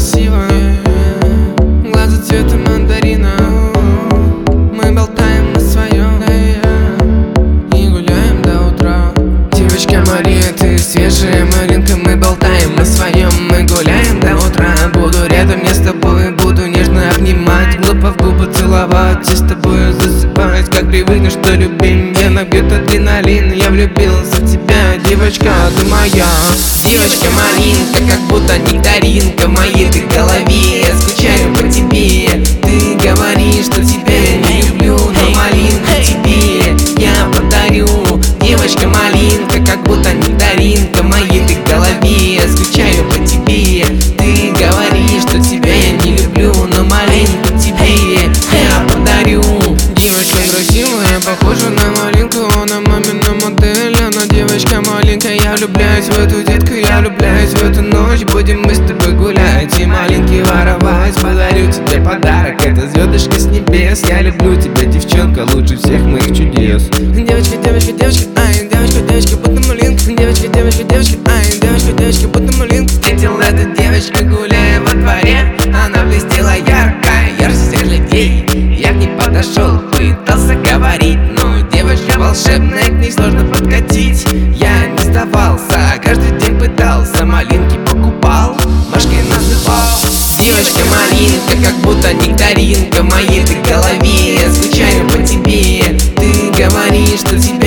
красивая, глаза цвета мандарина. Мы болтаем на своем и гуляем до утра. Девочка Мария, ты свежая малинка. Мы болтаем на своем, мы гуляем до утра. Буду рядом я с тобой, буду нежно обнимать, глупо в губы целовать и с тобой засыпать. Как привыкнешь, что любим, я набьет адреналин. Я влюбился в тебя, девочка, ты моя. Девочка малинка, как будто нектаринка в моей ты голове. Я скучаю по тебе, ты говоришь, что тебя я не люблю, но малинку тебе я подарю. Девочка малинка, как будто нектаринка в моей ты голове. Я скучаю по тебе, ты говоришь, что тебя я не люблю, но малинку тебе я подарю. Девочка красивая, похожа на малинку, она мамина модель. Она девочка маленькая, я влюбляюсь в эту детку, я влюбляюсь в эту ночь. Будем мы с тобой гулять и малинки воровать. Подарю тебе подарок, это звездочка с небес. Я люблю тебя, девчонка, лучше всех моих чудес. Девочка, девочка, девочка, ай, девочка, девочка, будто малинка. Девочка, девочка, девочка, ай, девочка, девочка, будто малинка. Встретил эту девочку, гуляя во дворе. Она блестела яркая, ярче всех людей. Я к ней подошел, пытался говорить, но девочка волшебная, к ней сложно подкатить. Я не сдавался, каждый день пытался, малинки покупал, Машкой называл. Девочка малинка, как будто нектаринка в моей ты голове. Я скучаю по тебе, ты говоришь, что тебя